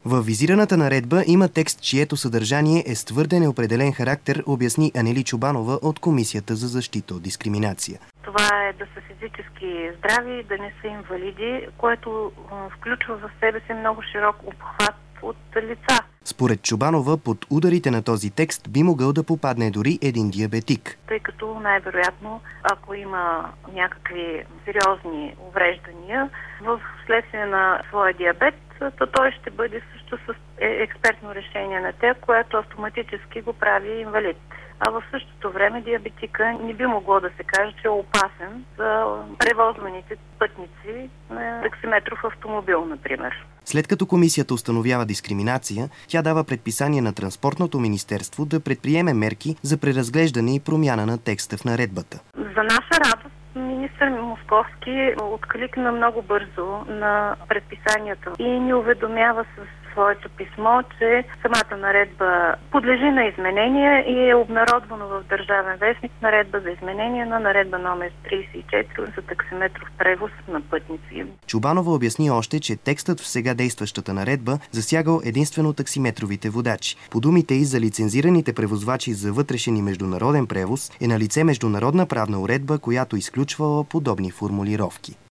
Във визираната наредба има текст, чието съдържание е с твърде неопределен характер, обясни Анели Чобанова от Комисията за защита от дискриминация. Това е да са физически здрави, да не са инвалиди, което включва в себе си много широк обхват от лица. Според Чобанова, под ударите на този текст би могъл да попадне дори един диабетик. Тъй като най-вероятно, ако има някакви сериозни увреждания в следствие на своя диабет, то той ще бъде също с експертно решение на те, което автоматически го прави инвалид. А в същото време диабетика не би могло да се каже, че е опасен за превозваните пътници на таксиметров автомобил, например. След като комисията установява дискриминация, тя дава предписание на Транспортното министерство да предприеме мерки за преразглеждане и промяна на текста в наредбата. За наша радост, министър Московски откликна много бързо на предписанията и ни уведомява с своето писмо, че самата наредба подлежи на изменения и е обнародвано в Държавен вестник наредба за изменение на наредба номер 34 за таксиметров превоз на пътници. Чобанова обясни още, че текстът в сега действащата наредба засягал единствено таксиметровите водачи. По думите и за лицензираните превозвачи за вътрешен и международен превоз е налице международна правна уредба, която изключвала подобни формулировки.